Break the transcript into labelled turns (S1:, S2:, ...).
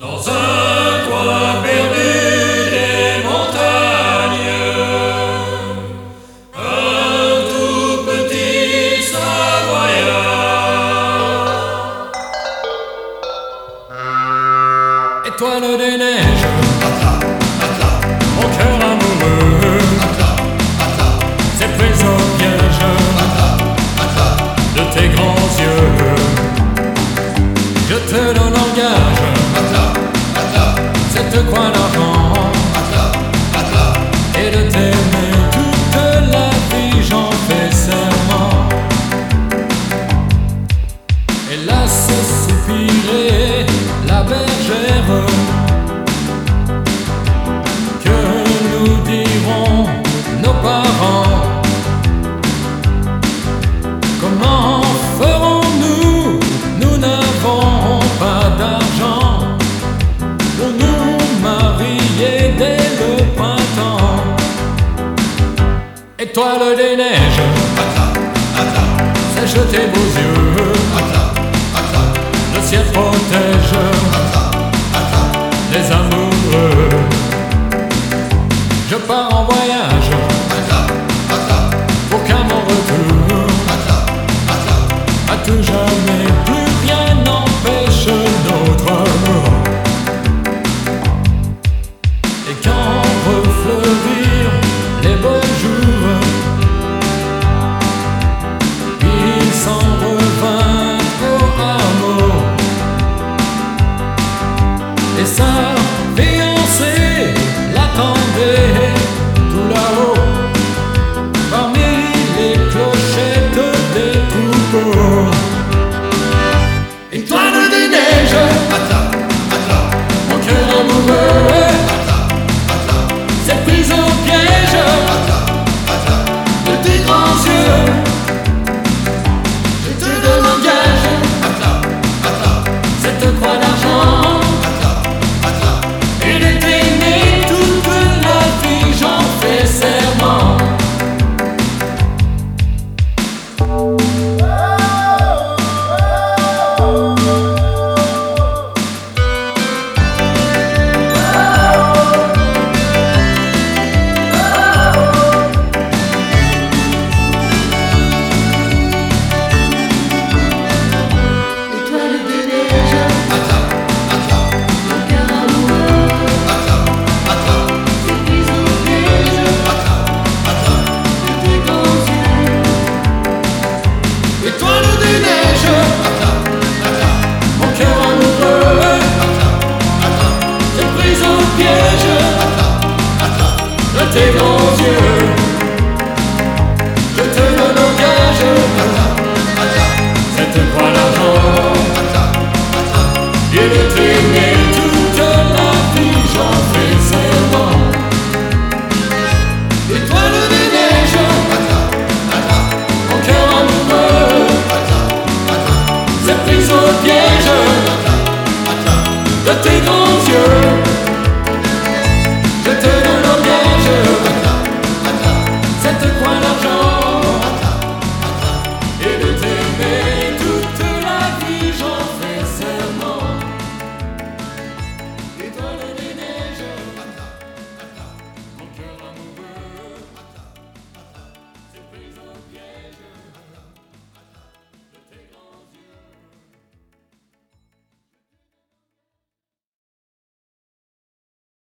S1: Dans un coin perdu des montagnes, un tout petit Savoyard. Étoile des neiges, mon cœur amoureux, c'est pris au piège de tes grands yeux. Je te donne langage, cette croix d'argent, et de t'aimer toute la vie, j'en fais serment. Hélas, soupirait la bergère, que nous diront nos parents? Comment ferons-nous? Nous n'avons pas d'argent pour nous marier dès le printemps. Étoile des neiges, sèche tes beaux yeux, le ciel protège les amoureux. Je pars en voyage pour qu'à mon retour, à tout jamais, plus rien n'empêche notre amour. Et quand refleurirent les beaux jours, il s'en revint au hameau, et sa fiancée l'attendait tout là-haut, parmi les clochettes des troupeaux. Étoile des neiges, mon cœur amoureux, c'est pris au piège de tes grands yeux. Je te donne un gage, cette croix d'argent, et de t'aimer toute la vie, j'en fais serment. Tes grands yeux, je te donne un gage, cette croix d'argent, et de t'aimer toute la vie, j'en fais serment. Étoile des neiges, mon cœur amoureux, c'est pris au piège de tes grands